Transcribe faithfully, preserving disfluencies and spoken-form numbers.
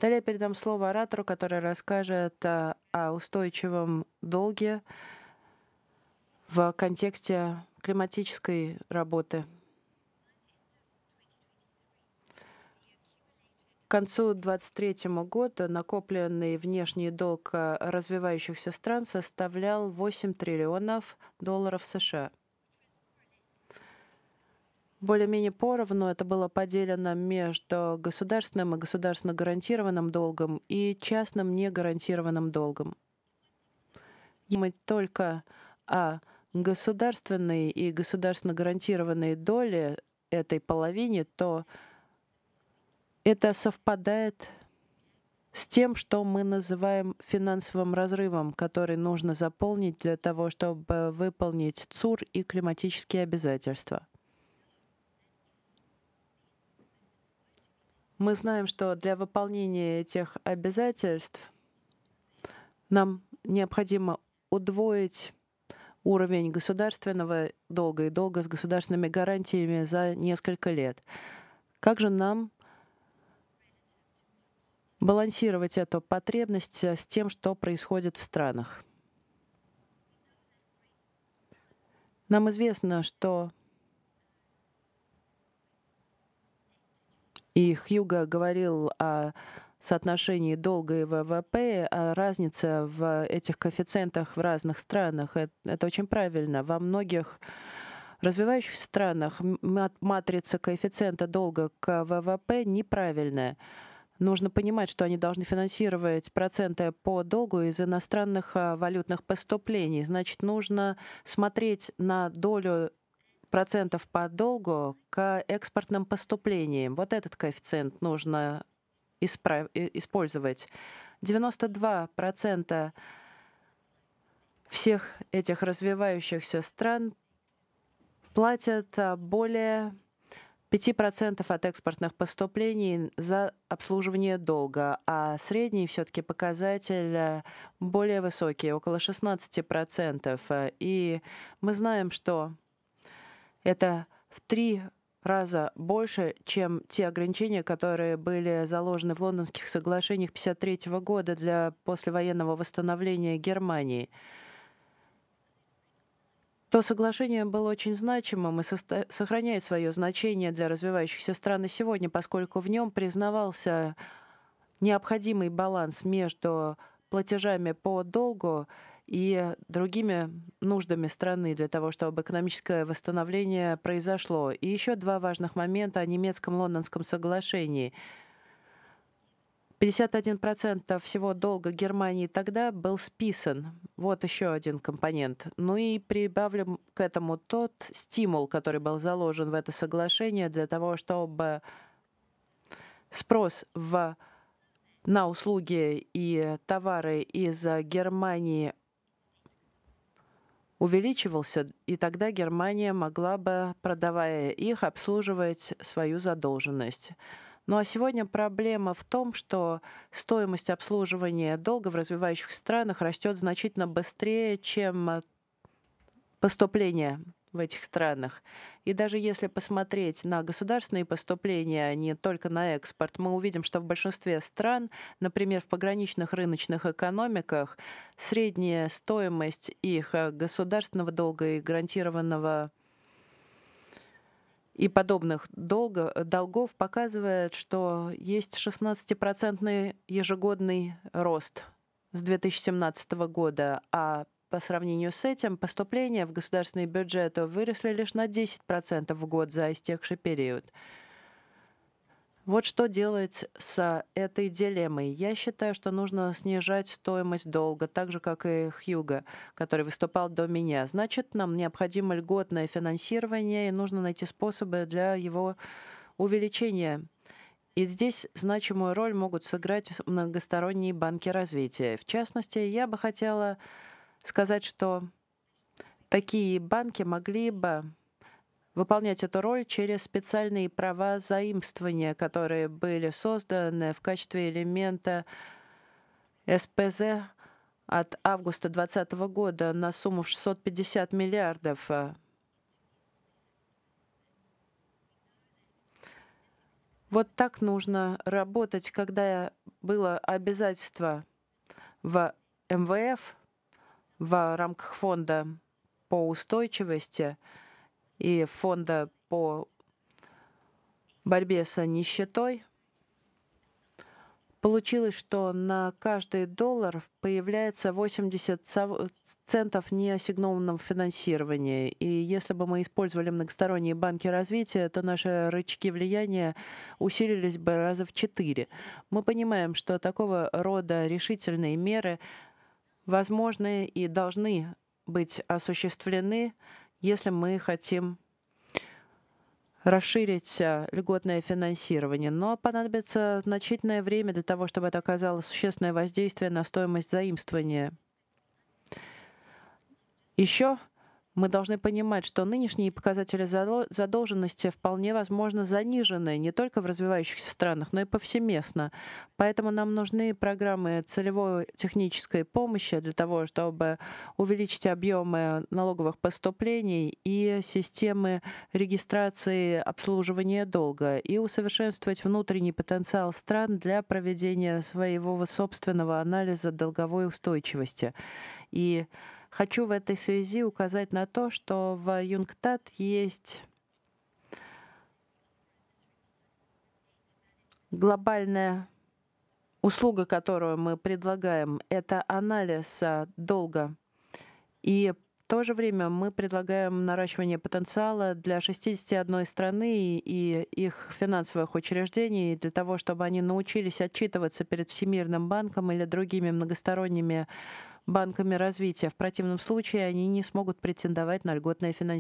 Далее я передам слово оратору, который расскажет а, о устойчивом долге в контексте климатической работы. К концу две тысячи двадцать третьего года накопленный внешний долг а, развивающихся стран составлял восемь триллионов долларов США. Более-менее поровну это было поделено между государственным и государственно гарантированным долгом и частным негарантированным долгом. Если мы только о государственной и государственно гарантированной доле этой половине, то это совпадает с тем, что мы называем финансовым разрывом, который нужно заполнить для того, чтобы выполнить ЦУР и климатические обязательства. Мы знаем, что для выполнения этих обязательств нам необходимо удвоить уровень государственного долга и долга с государственными гарантиями за несколько лет. Как же нам балансировать эту потребность с тем, что происходит в странах? Нам известно, что и Хьюго говорил о соотношении долга и ВВП, о разнице в этих коэффициентах в разных странах. Это, это очень правильно. Во многих развивающихся странах матрица коэффициента долга к ВВП неправильная. Нужно понимать, что они должны финансировать проценты по долгу из иностранных а, валютных поступлений. Значит, нужно смотреть на долю процентов по долгу к экспортным поступлениям. Вот этот коэффициент нужно исправ... использовать. девяносто два процента всех этих развивающихся стран платят более пяти процентов от экспортных поступлений за обслуживание долга, а средний все-таки показатель более высокий, около шестнадцати процентов. И мы знаем, что это в три раза больше, чем те ограничения, которые были заложены в Лондонских соглашениях тысяча девятьсот пятьдесят третьего года для послевоенного восстановления Германии. То соглашение было очень значимым и состо... сохраняет свое значение для развивающихся стран и сегодня, поскольку в нем признавался необходимый баланс между платежами по долгу и другими нуждами страны для того, чтобы экономическое восстановление произошло. И еще два важных момента о немецком Лондонском соглашении. пятьдесят один процент всего долга Германии тогда был списан. Вот еще один компонент. Ну и прибавлю к этому тот стимул, который был заложен в это соглашение для того, чтобы спрос в, на услуги и товары из Германии увеличивался, и тогда Германия могла бы, продавая их, обслуживать свою задолженность. Ну а сегодня проблема в том, что стоимость обслуживания долга в развивающихся странах растет значительно быстрее, чем поступления в этих странах. И даже если посмотреть на государственные поступления, а не только на экспорт, мы увидим, что в большинстве стран, например, в пограничных рыночных экономиках, средняя стоимость их э, государственного долга и гарантированного и подобных долго, долгов показывает, что есть шестнадцатипроцентный ежегодный рост с две тысячи семнадцатого года, а по сравнению с этим поступления в государственный бюджет выросли лишь на десять процентов в год за истекший период. Вот что делать с этой дилеммой. Я считаю, что нужно снижать стоимость долга, так же, как и Хьюго, который выступал до меня. Значит, нам необходимо льготное финансирование, и нужно найти способы для его увеличения. И здесь значимую роль могут сыграть многосторонние банки развития. В частности, я бы хотела сказать, что такие банки могли бы выполнять эту роль через специальные права заимствования, которые были созданы в качестве элемента СПЗ от августа две тысячи двадцатого года на сумму в шестьсот пятьдесят миллиардов. Вот так нужно работать, когда было обязательство в эм вэ эф в рамках фонда по устойчивости и фонда по борьбе с нищетой, получилось, что на каждый доллар появляется восемьдесят центов неассигнованного финансирования. И если бы мы использовали многосторонние банки развития, то наши рычаги влияния усилились бы раза в четыре. Мы понимаем, что такого рода решительные меры возможны и должны быть осуществлены, если мы хотим расширить э, льготное финансирование, но понадобится значительное время для того, чтобы это оказало существенное воздействие на стоимость заимствования. Еще мы должны понимать, что нынешние показатели задо- задолженности вполне возможно занижены не только в развивающихся странах, но и повсеместно. Поэтому нам нужны программы целевой технической помощи для того, чтобы увеличить объемы налоговых поступлений и системы регистрации обслуживания долга и усовершенствовать внутренний потенциал стран для проведения своего собственного анализа долговой устойчивости. И хочу в этой связи указать на то, что в ЮНКТАД есть глобальная услуга, которую мы предлагаем, это анализ а, долга. И в то же время мы предлагаем наращивание потенциала для шестидесяти одной страны и их финансовых учреждений для того, чтобы они научились отчитываться перед Всемирным банком или другими многосторонними банками развития. В противном случае они не смогут претендовать на льготное финансирование.